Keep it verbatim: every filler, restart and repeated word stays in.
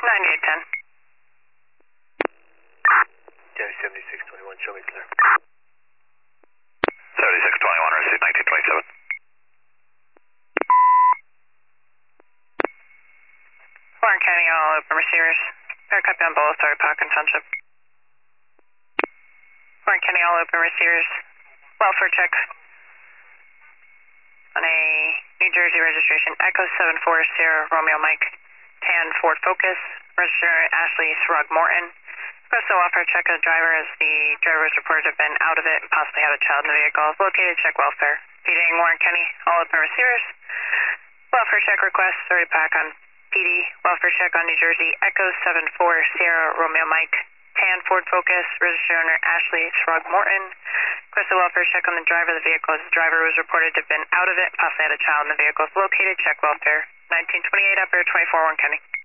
ninety-eight ten. County seventy-six twenty-one, show me clear. seventy-six twenty-one, received nineteen twenty-seven. Warren County, all open receivers. Air copy on Bola, sorry, Pelican Township. Warren County, all open receivers. Welfare check. On a New Jersey registration, Echo seven four Sierra Romeo Mike, Tan Ford Focus, register Ashley Throgmorton. Request a welfare check of the driver as the driver was reported to have been out of it and possibly had a child in the vehicle. Located, check welfare. P D Warren County, all open receivers. Welfare check request, thirty pack on P D. Welfare check on New Jersey, Echo seven four Sierra Romeo Mike, Tan Ford Focus, registered owner Ashley Throgmorton. Request a welfare check on the driver of the vehicle as the driver was reported to have been out of it, possibly had a child in the vehicle. Located, check welfare. nineteen twenty-eight, operator twenty-four, Warren County.